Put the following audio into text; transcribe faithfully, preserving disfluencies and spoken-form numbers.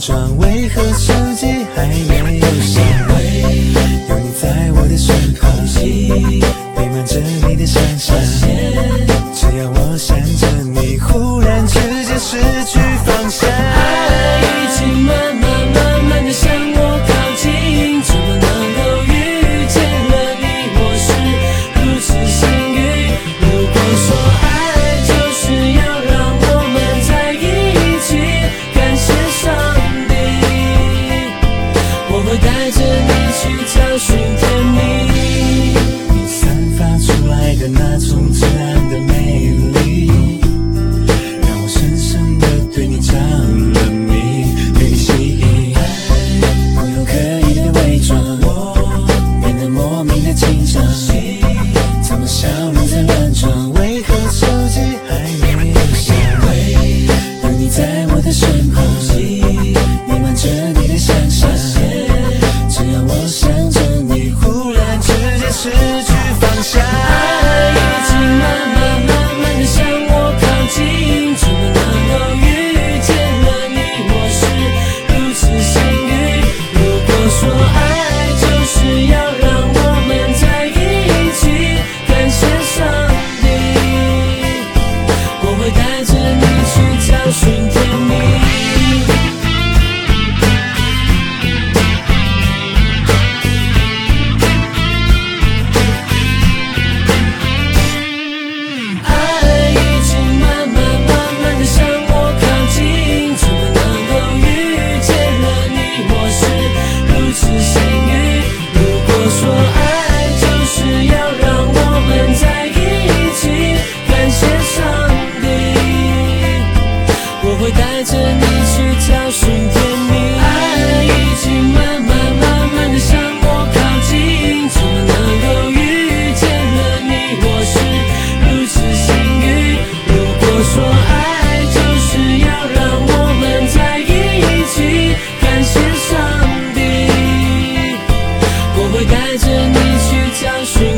装，为何手机还没有响？有你在我的身旁，弥漫着你的香香。只要我想着你，忽然之间失去方向。 爱已经慢慢慢慢地向我靠近，怎么能够遇见了你？我是如此幸运。如果说爱就是要让我们在一起，感谢上帝，我会带着你去找寻甜蜜。 你散发出来的那种自然的美丽，让我深深地对你着了迷，被你吸引。不用刻意的伪装，变得莫名的紧张。怎么笑容在乱撞？为何手机还没有响？有你在我的身旁，弥漫着你的香香。只要我想着你，忽然之间失去方向。 爱已经慢慢慢慢地向我靠近，怎么能够遇见了你？我是如此幸运。如果说爱就是要让我们在一起，感谢上帝，我会带着你去找寻甜蜜。爱已经慢慢慢慢地向我靠近，怎么能够遇见了你？我是如此幸运。如果说爱就是要让我们在一起，感谢上帝，我会带着你去找寻甜蜜。爱已经慢慢慢慢地向我靠近，怎么能够遇见了你？我是如此幸运。如果说爱就是要让我们在一起，感谢上帝，我会带着你去找寻